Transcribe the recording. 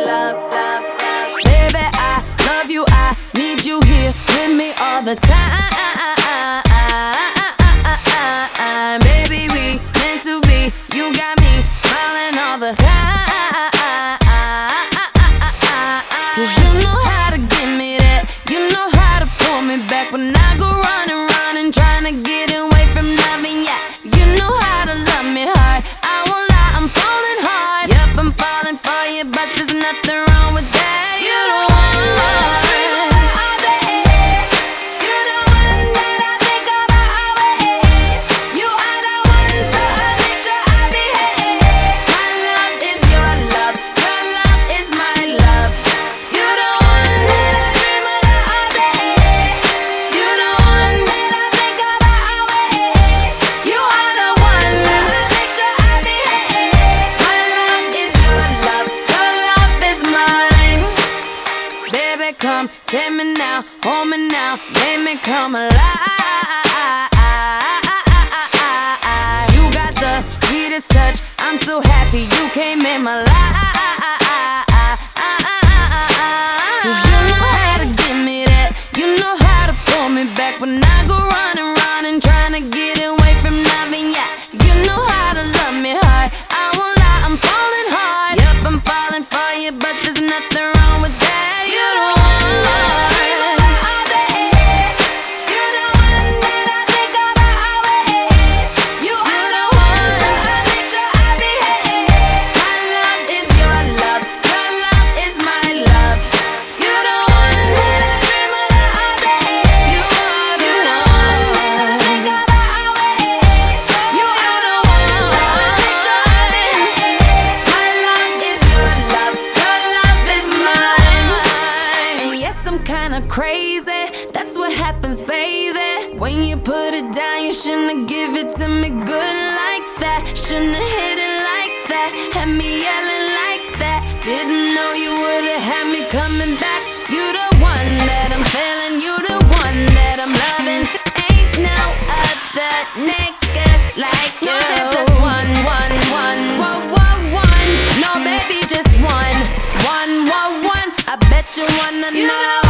love, love, love. Baby, I love you, I need you here with me all the time. Baby, we meant to be, you got me smiling all the time. 'Cause you know how to give me that, you know how to pull me back when I go running, running, trying to get away from nothing. Yeah, you know how to love me hard, I won't lie, I'm falling hard. Yep, I'm falling for you, but there's nothing wrong with that. You don't want love. Come, take me now, hold me now, make me come alive. You got the sweetest touch, I'm so happy you came in my life. 'Cause you know how to give me that, you know how to pull me back when I go running, running, trying to get away from nothing. Yeah, you know how to love me hard, I won't lie, I'm falling hard. Yep, I'm falling for you, but there's nothing wrong with that. You don't crazy, that's what happens, baby. When you put it down, you shouldn't give it to me good like that. Shouldn't hit it like that, had me yelling like that. Didn't know you would've had me coming back. You the one that I'm feeling, you the one that I'm loving. Ain't no other niggas like you. No, there's just one. No, baby, just one. I bet you wanna know.